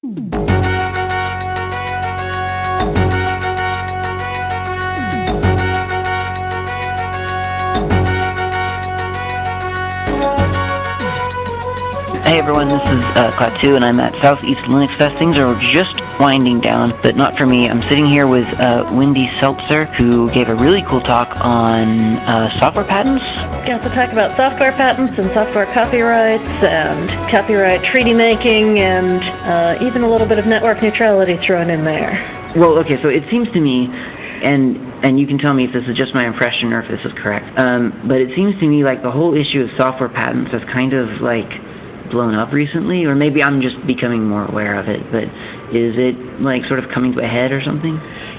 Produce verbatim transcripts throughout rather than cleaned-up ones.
Hey everyone, this is uh, Klaatu, and I'm at Southeast Linux Fest. Things are just winding down, but not for me. I'm sitting here with uh, Wendy Seltzer, who gave a really cool talk on uh, software patents. Yeah, to talk about software patents and software copyrights and copyright treaty making and uh, even a little bit of network neutrality thrown in there. Well, okay, so it seems to me, and and you can tell me if this is just my impression or if this is correct, um, but it seems to me like the whole issue of software patents has kind of like blown up recently, or maybe I'm just becoming more aware of it, but is it like sort of coming to a head or something?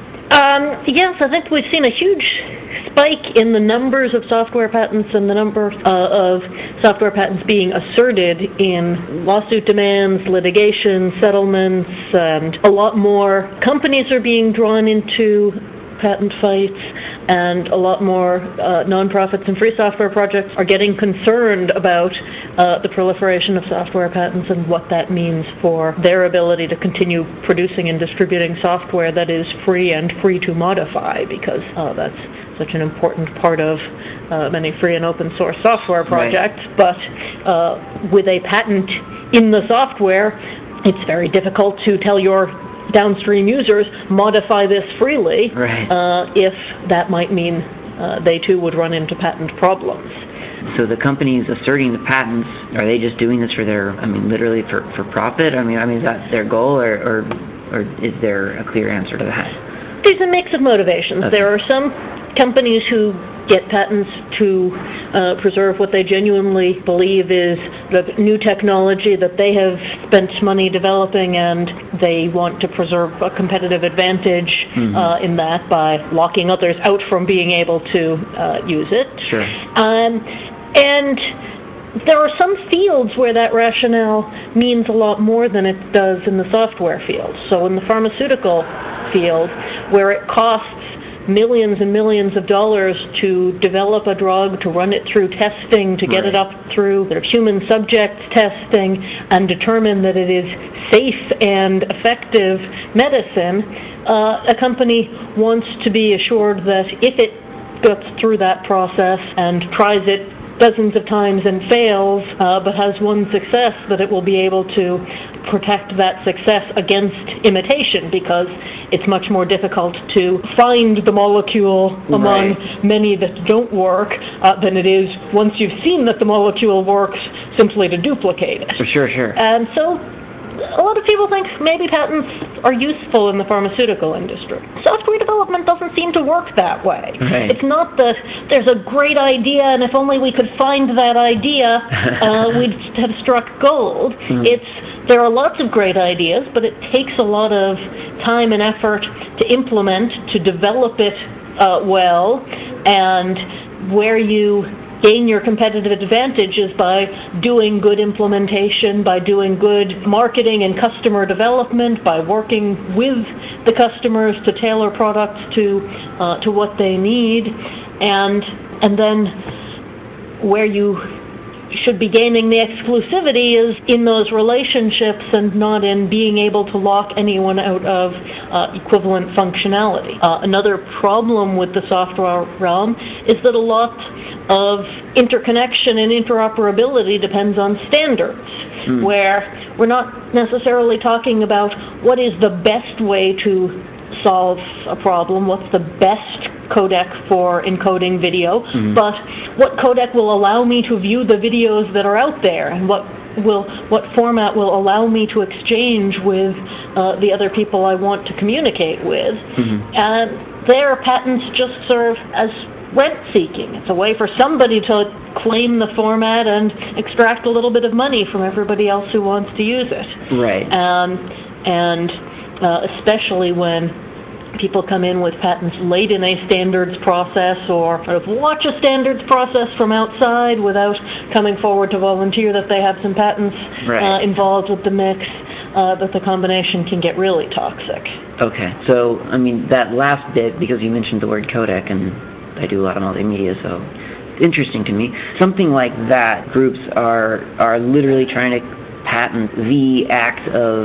Um, yes, I think we've seen a huge spike in the numbers of software patents and the number uh, of software patents being asserted in lawsuit demands, litigation, settlements, and a lot more companies are being drawn into patent fights, and a lot more uh, nonprofits and free software projects are getting concerned about uh, the proliferation of software patents and what that means for their ability to continue producing and distributing software that is free and free to modify, because uh, that's such an important part of uh, many free and open source software projects. Right. But uh, with a patent in the software, it's very difficult to tell your downstream users modify this freely, right. uh, if that might mean uh, they too would run into patent problems. So the companies asserting the patents, are they just doing this for their, I mean, literally for, for profit? I mean, I mean, is that their goal, or, or, or is there a clear answer to that? There's a mix of motivations. Okay. There are some companies who get patents to uh, preserve what they genuinely believe is the new technology that they have spent money developing, and they want to preserve a competitive advantage mm-hmm. uh, in that by locking others out from being able to uh, use it. Sure. Um, and there are some fields where that rationale means a lot more than it does in the software field. So in the pharmaceutical field, where it costs millions and millions of dollars to develop a drug, to run it through testing, to get right. it up through their human subject testing, and determine that it is safe and effective medicine, uh, a company wants to be assured that if it gets through that process and tries it dozens of times and fails, uh, but has one success, that it will be able to protect that success against imitation, because it's much more difficult to find the molecule among right. many that don't work uh, than it is, once you've seen that the molecule works, simply to duplicate it. Sure, sure. And so a lot of people think maybe patents are useful in the pharmaceutical industry. Software development doesn't seem to work that way. Right. It's not that there's a great idea, and if only we could find that idea, uh, we'd have struck gold. Mm. It's there are lots of great ideas, but it takes a lot of time and effort to implement, to develop it uh, well, and where you gain your competitive advantages by doing good implementation, by doing good marketing and customer development, by working with the customers to tailor products to uh, to what they need, and and then where you should be gaining the exclusivity is in those relationships and not in being able to lock anyone out of uh, equivalent functionality. Uh, another problem with the software realm is that a lot of interconnection and interoperability depends on standards, mm. where we're not necessarily talking about what is the best way to solve a problem, what's the best codec for encoding video, mm-hmm. but what codec will allow me to view the videos that are out there, and what will what format will allow me to exchange with uh, the other people I want to communicate with. Mm-hmm. And their patents just serve as rent-seeking. It's a way for somebody to claim the format and extract a little bit of money from everybody else who wants to use it. Right. Um, and uh, especially when people come in with patents late in a standards process, or sort of watch a standards process from outside without coming forward to volunteer that they have some patents right. uh, involved with the mix, uh, that the combination can get really toxic. Okay, so, I mean, that last bit, because you mentioned the word codec, and I do a lot of multimedia, so it's interesting to me. Something like that, groups are are literally trying to patent the act of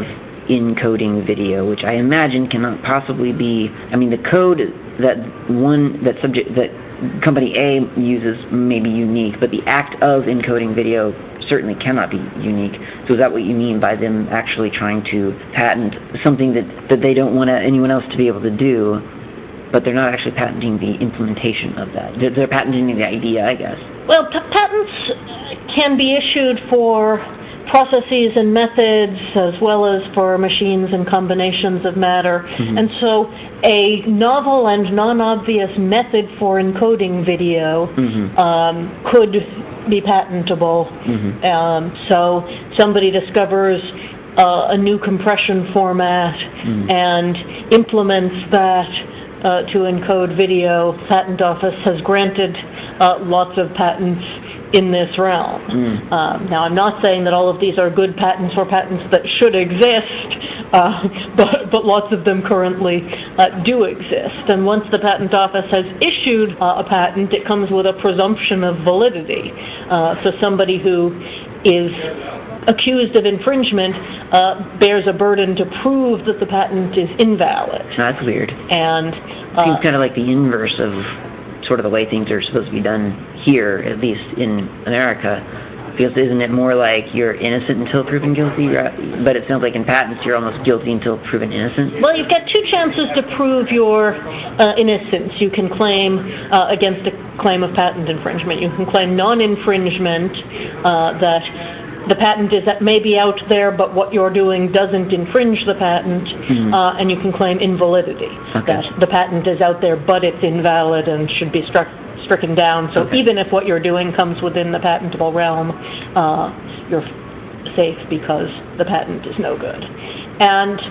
encoding video, which I imagine cannot possibly be. I mean, the code that one that subject that company A uses may be unique, but the act of encoding video certainly cannot be unique. So is that what you mean by them actually trying to patent something that, that they don't want anyone else to be able to do, but they're not actually patenting the implementation of that? They're, they're patenting the idea, I guess. Well, p- patents can be issued for processes and methods as well as for machines and combinations of matter. Mm-hmm. And so a novel and non-obvious method for encoding video mm-hmm. um, could be patentable. Mm-hmm. Um, so somebody discovers uh, a new compression format mm-hmm. and implements that uh, to encode video. Patent Office has granted uh, lots of patents in this realm. Mm. Um, now, I'm not saying that all of these are good patents or patents that should exist, uh, but, but lots of them currently uh, do exist. And once the Patent Office has issued uh, a patent, it comes with a presumption of validity. Uh, so somebody who is accused of infringement uh, bears a burden to prove that the patent is invalid. That's weird. And uh, seems kind of like the inverse of sort of the way things are supposed to be done here, at least in America. Because isn't it more like you're innocent until proven guilty? But it sounds like in patents you're almost guilty until proven innocent. Well, you've got two chances to prove your uh, innocence. You can claim uh, against a claim of patent infringement. You can claim non-infringement, uh, that the patent is that maybe out there, but what you're doing doesn't infringe the patent, mm-hmm. uh, and you can claim invalidity, okay. that the patent is out there, but it's invalid and should be struck, stricken down. So okay. even if what you're doing comes within the patentable realm, uh, you're safe because the patent is no good. And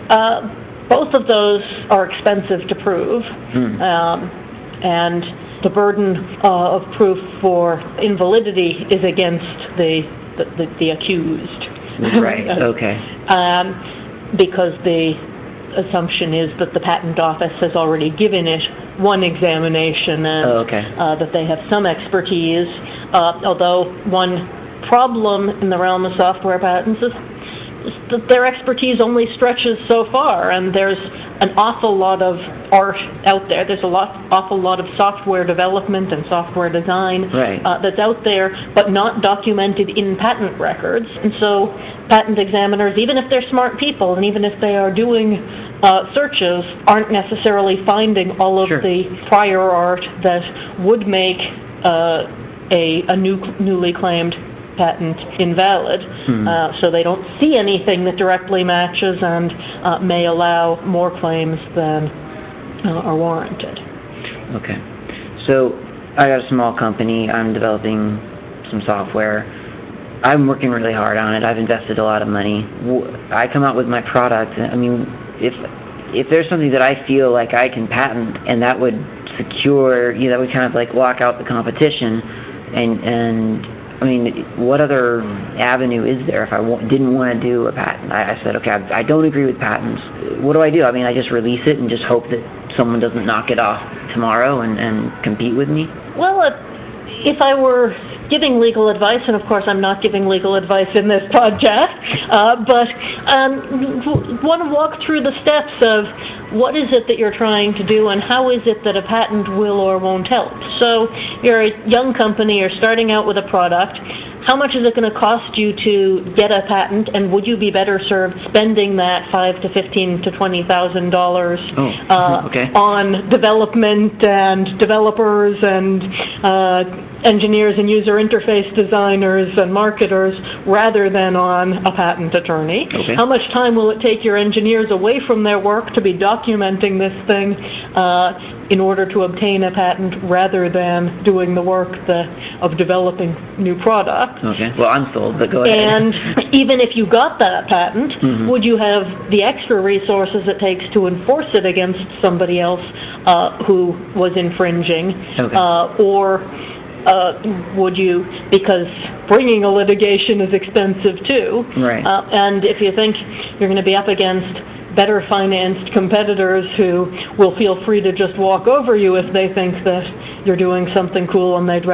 uh, both of those are expensive to prove, mm. um, and the burden uh, of proof for invalidity is against the The, the, the accused. Right, okay. um, because the assumption is that the Patent Office has already given it one examination and oh, okay. uh, that they have some expertise, uh, although one problem in the realm of software patents is, is that their expertise only stretches so far, and there's an awful lot of art out there. There's a lot, awful lot of software development and software design right. uh, that's out there, but not documented in patent records. And so patent examiners, even if they're smart people, and even if they are doing uh, searches, aren't necessarily finding all of sure. the prior art that would make uh, a, a new, newly claimed patent invalid, hmm. uh, so they don't see anything that directly matches and uh, may allow more claims than uh, are warranted. Okay. So I got a small company. I'm developing some software. I'm working really hard on it. I've invested a lot of money. I come out with my product. I mean, if if there's something that I feel like I can patent and that would secure, you know, that would kind of like lock out the competition, and and I mean, what other avenue is there if I w- didn't want to do a patent? I, I said, okay, I, I don't agree with patents. What do I do? I mean, I just release it and just hope that someone doesn't knock it off tomorrow and, and compete with me? Well, uh, if I were giving legal advice, and of course I'm not giving legal advice in this podcast, uh, but um, w- want to walk through the steps of what is it that you're trying to do and how is it that a patent will or won't help. So you're a young company, you're starting out with a product. How much is it going to cost you to get a patent, and would you be better served spending that five to fifteen to twenty thousand dollars oh, uh, okay. on development and developers and uh, engineers and user interface designers and marketers rather than on a patent attorney? Okay. How much time will it take your engineers away from their work to be documenting this thing uh, in order to obtain a patent rather than doing the work the, of developing new product? Okay. Well, I'm sold, but go ahead. And even if you got that patent, mm-hmm. would you have the extra resources it takes to enforce it against somebody else uh, who was infringing? Okay. Uh, or uh, would you, because bringing a litigation is expensive too, right. uh, and if you think you're going to be up against better financed competitors who will feel free to just walk over you if they think that you're doing something cool and they'd re-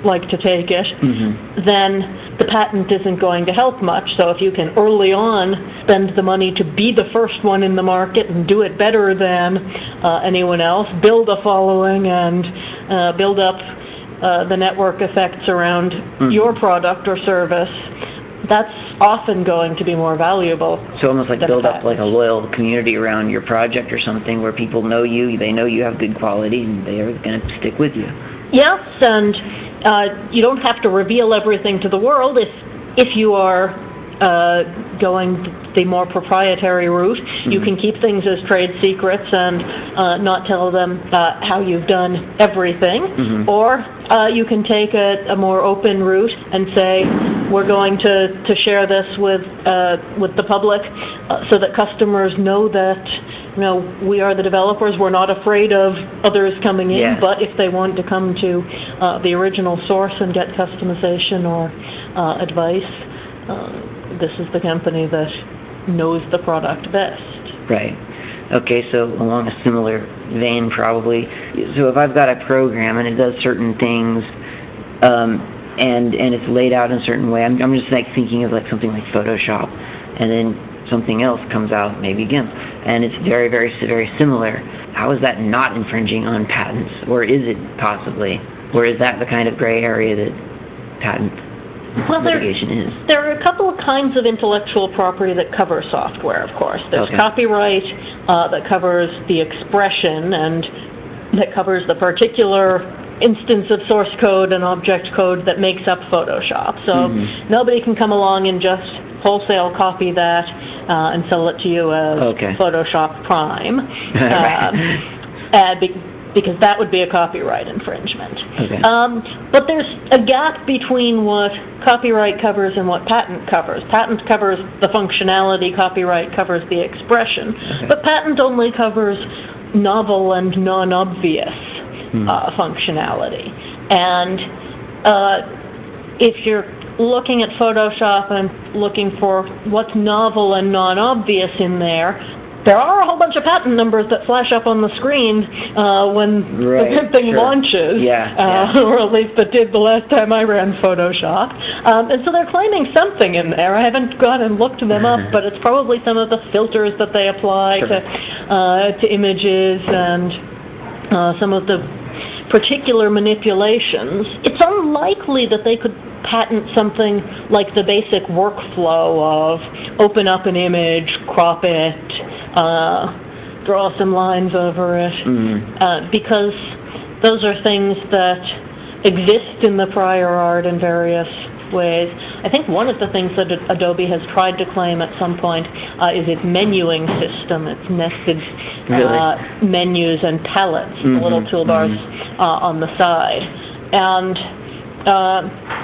like to take it, mm-hmm. then the patent isn't going to help much. So if you can early on spend the money to be the first one in the market and do it better than uh, anyone else, build a following and uh, build up uh, the network effects around mm-hmm. your product or service, that's often going to be more valuable. So almost like build up like a loyal community around your project or something where people know you, they know you have good quality, and they are going to stick with you. Yes, and uh, you don't have to reveal everything to the world if if you are uh, going the more proprietary route. Mm-hmm. You can keep things as trade secrets and uh, not tell them uh, how you've done everything. Mm-hmm. Or uh, you can take a, a more open route and say, we're going to, to share this with uh, with the public uh, so that customers know that, you know, we are the developers. We're not afraid of others coming in, yeah. but if they want to come to uh, the original source and get customization or uh, advice, uh, this is the company that knows the product best. Right. Okay, so along a similar vein probably. So if I've got a program and it does certain things, um, and and it's laid out in a certain way, I'm, I'm just like thinking of like something like Photoshop, and then something else comes out, maybe GIMP, and it's very, very, very similar. How is that not infringing on patents? Or is it possibly? Or is that the kind of gray area that patent well, litigation there, is? There are a couple of kinds of intellectual property that cover software, of course. There's okay. copyright uh, that covers the expression and that covers the particular instance of source code and object code that makes up Photoshop. So mm-hmm. nobody can come along and just wholesale copy that uh, and sell it to you as okay. Photoshop Prime, uh, uh, be, because that would be a copyright infringement. Okay. Um, but there's a gap between what copyright covers and what patent covers. Patent covers the functionality, copyright covers the expression, okay. but patent only covers novel and non-obvious hmm. uh, functionality. And uh, if you're looking at Photoshop and looking for what's novel and non-obvious in there, there are a whole bunch of patent numbers that flash up on the screen uh, when right, the thing sure. launches, yeah, uh, yeah. or at least it did the last time I ran Photoshop. Um, and so they're claiming something in there. I haven't gone and looked them up, but it's probably some of the filters that they apply sure. to, uh, to images and uh, some of the particular manipulations. It's unlikely that they could patent something like the basic workflow of open up an image, crop it, uh, draw some lines over it, mm-hmm. uh, because those are things that exist in the prior art in various ways. I think one of the things that Adobe has tried to claim at some point uh, is its menuing system, its nested really? uh, menus and palettes, mm-hmm. the little toolbars mm-hmm. uh, on the side. And uh,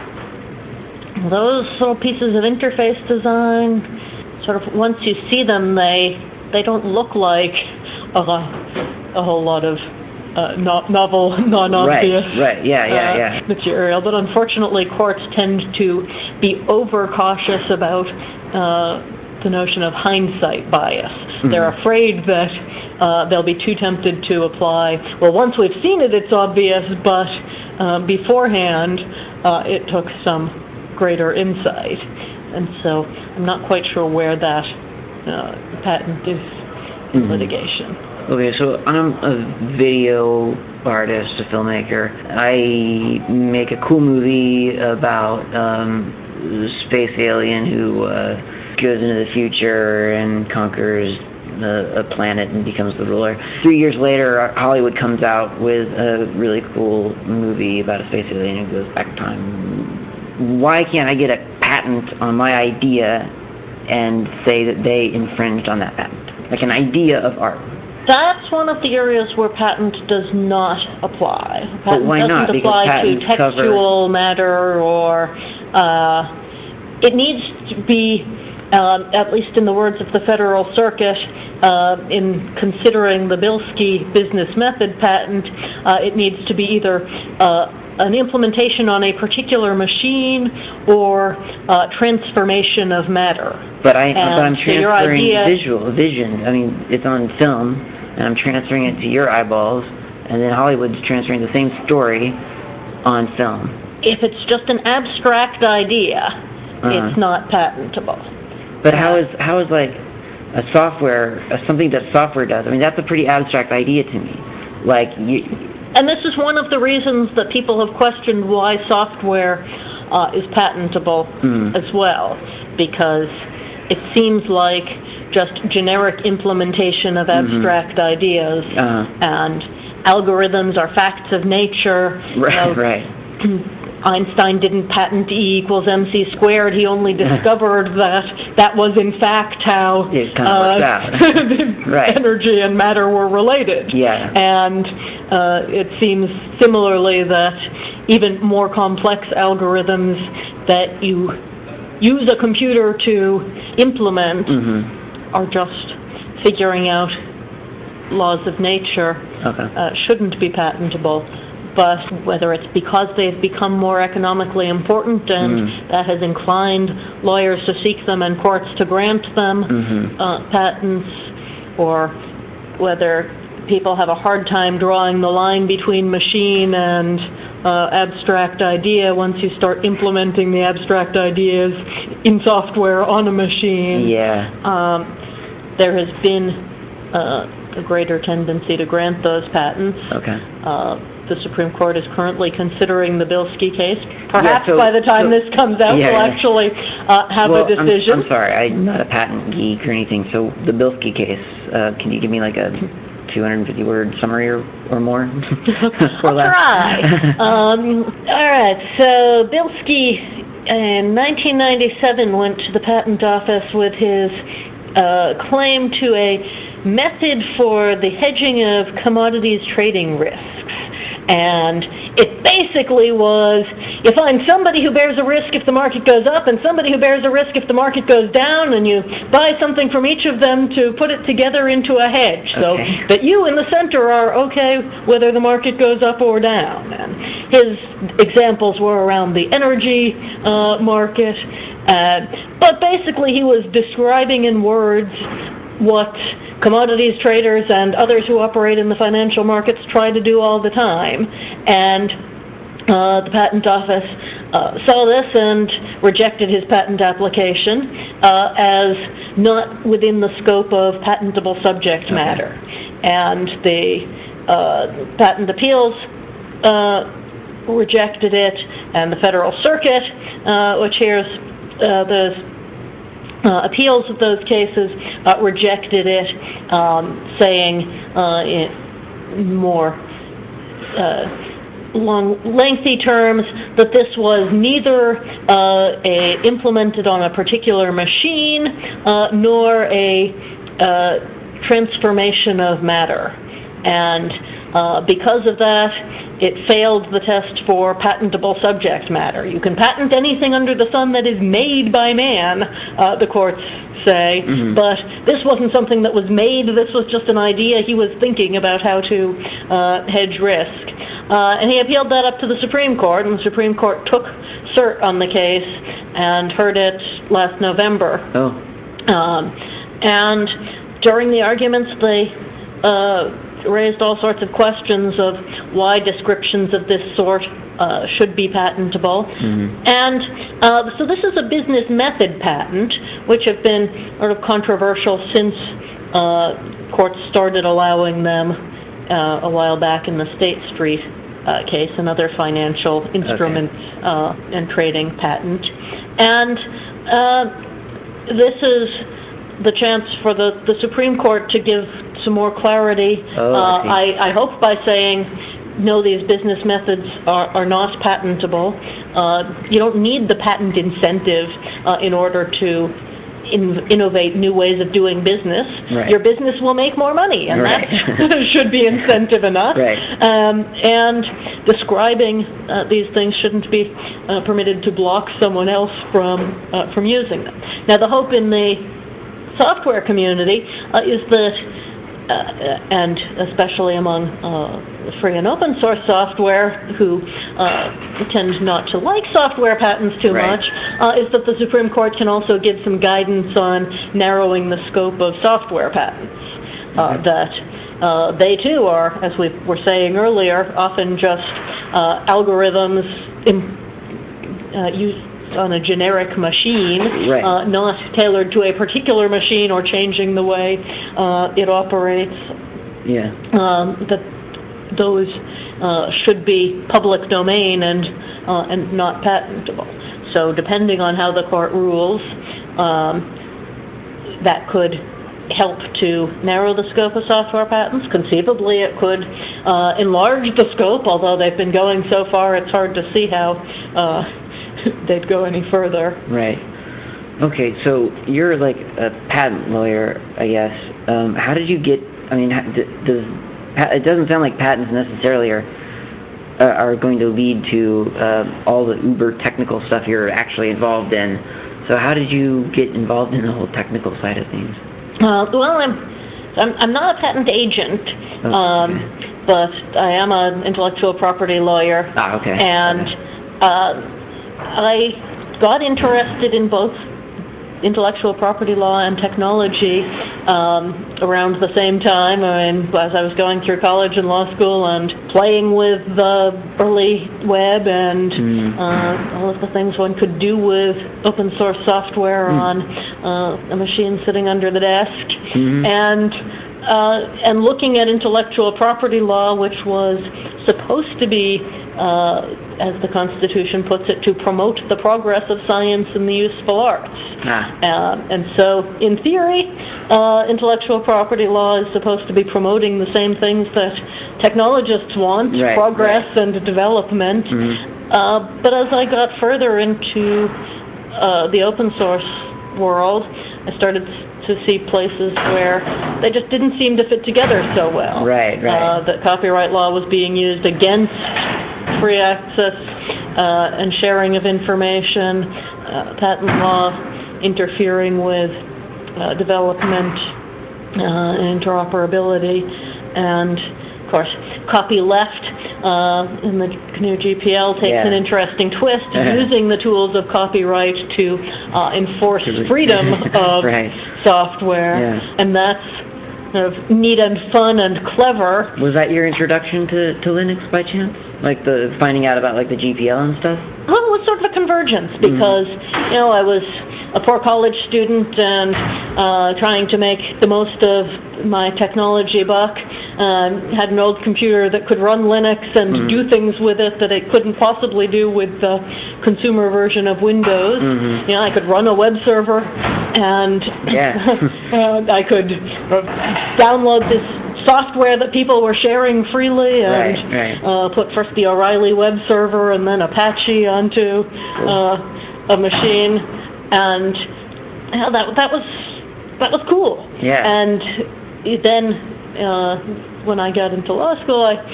those little pieces of interface design, sort of once you see them, they they don't look like a, a whole lot of uh, no, novel, non-obvious right, right. Yeah, yeah, uh, yeah. material. But unfortunately, courts tend to be over-cautious about uh, the notion of hindsight bias. Mm-hmm. They're afraid that uh, they'll be too tempted to apply, well, once we've seen it, it's obvious, but uh, beforehand, uh, it took some greater insight. And so I'm not quite sure where that uh, patent is in mm-hmm. litigation. Okay, so I'm a video artist, a filmmaker. I make a cool movie about um, a space alien who uh, goes into the future and conquers a, a planet and becomes the ruler. Three years later, Hollywood comes out with a really cool movie about a space alien who goes back in time. Why can't I get a patent on my idea and say that they infringed on that patent? Like an idea of art. That's one of the areas where patent does not apply. Patent but why doesn't not? apply to textual cover... matter, or uh, it needs to be, um, at least in the words of the Federal Circuit, uh, in considering the Bilski business method patent, uh, it needs to be either uh, an implementation on a particular machine or uh, transformation of matter. But, I, but I'm so transferring idea, visual, vision. I mean, it's on film, and I'm transferring it to your eyeballs, and then Hollywood's transferring the same story on film. if it's just an abstract idea, uh-huh. it's not patentable. But how is how is like a software, uh, something that software does? I mean, that's a pretty abstract idea to me. Like you. And this is one of the reasons that people have questioned why software uh, is patentable mm. as well, because it seems like just generic implementation of abstract mm-hmm. ideas, uh-huh. and algorithms are facts of nature. Right, you know, right. Einstein didn't patent E equals mc squared. He only discovered that that was in fact how it kind of uh, works out. Right. Energy and matter were related. Yeah. And uh, it seems similarly that even more complex algorithms that you use a computer to implement mm-hmm. are just figuring out laws of nature, okay. uh, shouldn't be patentable. But whether it's because they've become more economically important and mm. that has inclined lawyers to seek them and courts to grant them mm-hmm. uh, patents, or whether people have a hard time drawing the line between machine and uh, abstract idea once you start implementing the abstract ideas in software on a machine. Yeah. Um, there has been uh, a greater tendency to grant those patents. Okay. Uh, The Supreme Court is currently considering the Bilski case. Perhaps yeah, so, by the time so, this comes out, yeah, we'll yeah. actually uh, have well, a decision. I'm, I'm sorry, I'm not a patent geek or anything. So the Bilski case, uh, can you give me like a two hundred fifty word summary or, or more? I'll try. um, all right, so Bilski in nineteen ninety-seven went to the patent office with his uh, claim to a method for the hedging of commodities trading risks. And it basically was, you find somebody who bears a risk if the market goes up and somebody who bears a risk if the market goes down, and you buy something from each of them to put it together into a hedge, so okay. that you in the center are okay whether the market goes up or down. And his examples were around the energy uh, market, uh, but basically he was describing in words what commodities traders and others who operate in the financial markets try to do all the time. And uh, the patent office uh, saw this and rejected his patent application uh, as not within the scope of patentable subject okay. matter. And the uh, patent appeals uh, rejected it, and the Federal Circuit, uh, which hears uh, the Uh, appeals of those cases uh, rejected it, um, saying uh, in more uh, long, lengthy terms that this was neither uh, a implemented on a particular machine uh, nor a uh, transformation of matter. And uh, because of that, it failed the test for patentable subject matter. You can patent anything under the sun that is made by man, uh, the courts say, mm-hmm. but this wasn't something that was made. This was just an idea he was thinking about how to uh, hedge risk. Uh, and he appealed that up to the Supreme Court, and the Supreme Court took cert on the case and heard it last November. Oh. Um, and during the arguments, they uh, raised all sorts of questions of why descriptions of this sort uh, should be patentable. Mm-hmm. And uh, so this is a business method patent, which have been sort of controversial since uh, courts started allowing them uh, a while back in the State Street uh, case, another financial instrument okay. uh, and trading patent. And uh, this is the chance for the, the Supreme Court to give some more clarity, oh, uh, I, I, I hope by saying, no, these business methods are, are not patentable. Uh, you don't need the patent incentive uh, in order to in, innovate new ways of doing business. Right. Your business will make more money, and right. that should be incentive enough. Right. Um, and describing uh, these things shouldn't be uh, permitted to block someone else from, uh, from using them. Now, the hope in the software community uh, is that Uh, and especially among uh, free and open source software, who uh, tend not to like software patents too right. much, uh, is that the Supreme Court can also give some guidance on narrowing the scope of software patents. Uh, okay. That uh, they too are, as we were saying earlier, often just uh, algorithms im- uh, used on a generic machine, right. uh, not tailored to a particular machine or changing the way uh, it operates. Yeah. Um, that those uh, should be public domain and uh, and not patentable. So depending on how the court rules, um, that could help to narrow the scope of software patents. Conceivably, it could uh, enlarge the scope, although they've been going so far, it's hard to see how uh, they'd go any further. Right. Okay, so you're like a patent lawyer, I guess. Um, how did you get, I mean, does, it doesn't sound like patents necessarily are, uh, are going to lead to uh, all the uber technical stuff you're actually involved in. So how did you get involved in the whole technical side of things? Uh, well, I'm, I'm I'm not a patent agent, oh, um, okay. but I am an intellectual property lawyer. Ah, okay. And okay. Uh, I got interested in both intellectual property law and technology um, around the same time. I mean, as I was going through college and law school and playing with the early web and mm. uh, all of the things one could do with open source software mm. on uh, a machine sitting under the desk. Mm-hmm. And uh, and looking at intellectual property law, which was supposed to be, uh, as the Constitution puts it, to promote the progress of science and the useful arts. Ah. Uh, and so, in theory, uh, intellectual property law is supposed to be promoting the same things that technologists want, right, progress right. and development. Mm-hmm. Uh, but as I got further into uh, the open source world, I started to see places where they just didn't seem to fit together so well. Right, right. Uh, that copyright law was being used against free access uh, and sharing of information, uh, patent law interfering with uh, development uh, and interoperability, and of course, copyleft uh, in the G N U G P L takes yeah. an interesting twist, using the tools of copyright to uh, enforce freedom of right. software, yeah. and that's kind of neat and fun and clever. Was that your introduction to, to Linux by chance? Like the finding out about like the G P L and stuff? Well, it was sort of a convergence because, mm-hmm. you know, I was a poor college student and uh, trying to make the most of my technology buck. Um, had an old computer that could run Linux and mm-hmm. do things with it that it couldn't possibly do with the consumer version of Windows. Mm-hmm. You know, I could run a web server and yeah. uh, I could uh, download this software that people were sharing freely and right, right. Uh, put first the O'Reilly web server and then Apache onto cool. uh, a machine, and you know, that that was that was cool. Yeah. And then uh, when I got into law school, I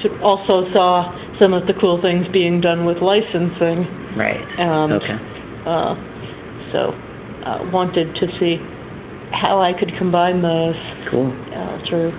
also saw some of the cool things being done with licensing. Right. And, okay. Uh, so uh, wanted to see how I could combine those. Cool. Uh, through.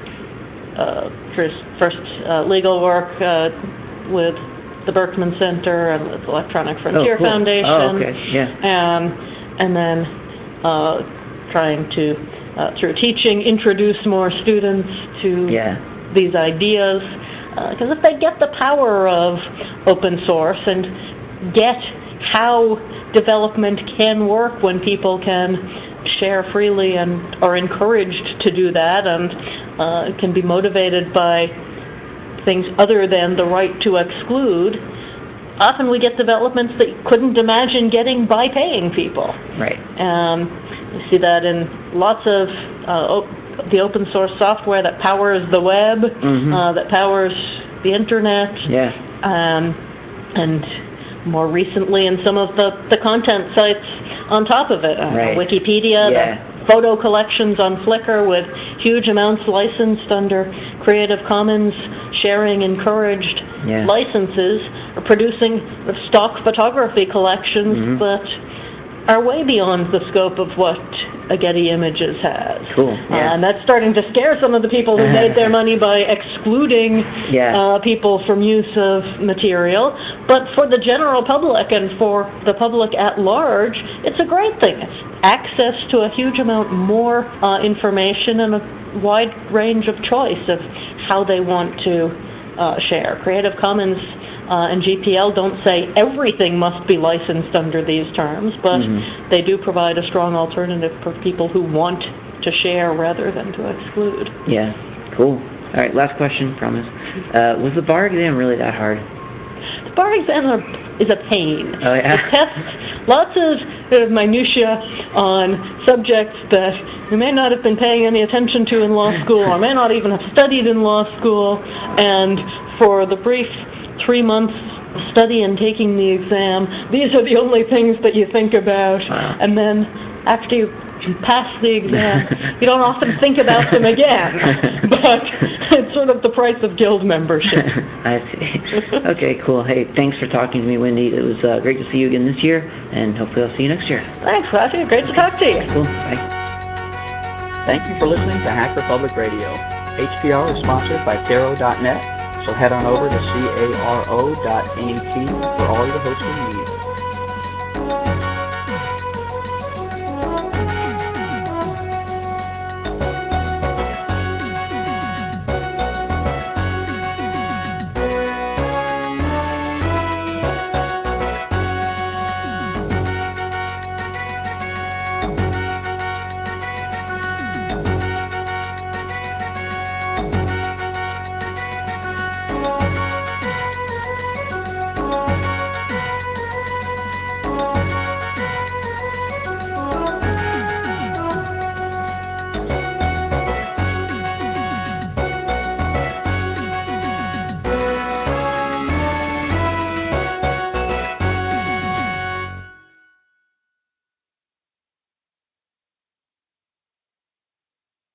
Uh, first, first uh, legal work uh, with the Berkman Center and with Electronic Frontier oh, cool. Foundation. Oh, okay. Yeah. Um, and then uh, trying to, uh, through teaching, introduce more students to yeah. these ideas. Because uh, if they get the power of open source and get how development can work when people can share freely and are encouraged to do that and uh, can be motivated by things other than the right to exclude, often we get developments that you couldn't imagine getting by paying people. Right. Um, you see that in lots of uh, op- the open source software that powers the web, mm-hmm. uh, that powers the internet, yeah. um, and more recently in some of the, the content sites on top of it. Uh, right. Wikipedia, yeah. the photo collections on Flickr with huge amounts licensed under Creative Commons sharing encouraged yeah. licenses, are producing stock photography collections mm-hmm. that are way beyond the scope of what a Getty Images has. Cool. Yeah. Uh, and that's starting to scare some of the people who made their money by excluding yeah. uh, people from use of material. But for the general public and for the public at large, it's a great thing. It's access to a huge amount more uh, information and a wide range of choice of how they want to uh, share. Creative Commons uh, and G P L don't say everything must be licensed under these terms, but mm-hmm. they do provide a strong alternative for people who want to share rather than to exclude. Yeah, cool. All right, last question, promise. Uh, was the bar exam really that hard? The bar exam are, is a pain. Oh, yeah? It tests lots of uh, minutiae on subjects that you may not have been paying any attention to in law school or may not even have studied in law school, and for the brief three months study and taking the exam, these are the only things that you think about, wow. and then after you pass the exam, you don't often think about them again, but it's sort of the price of guild membership. I see. Okay, cool. Hey, thanks for talking to me, Wendy. It was uh, great to see you again this year, and hopefully I'll see you next year. Thanks, Rafi. Great to talk to you. Cool. Bye. Thank you for listening to Hack Republic Radio. H P R is sponsored by Caro dot net, so head on over to caro dot net for all your hosting needs.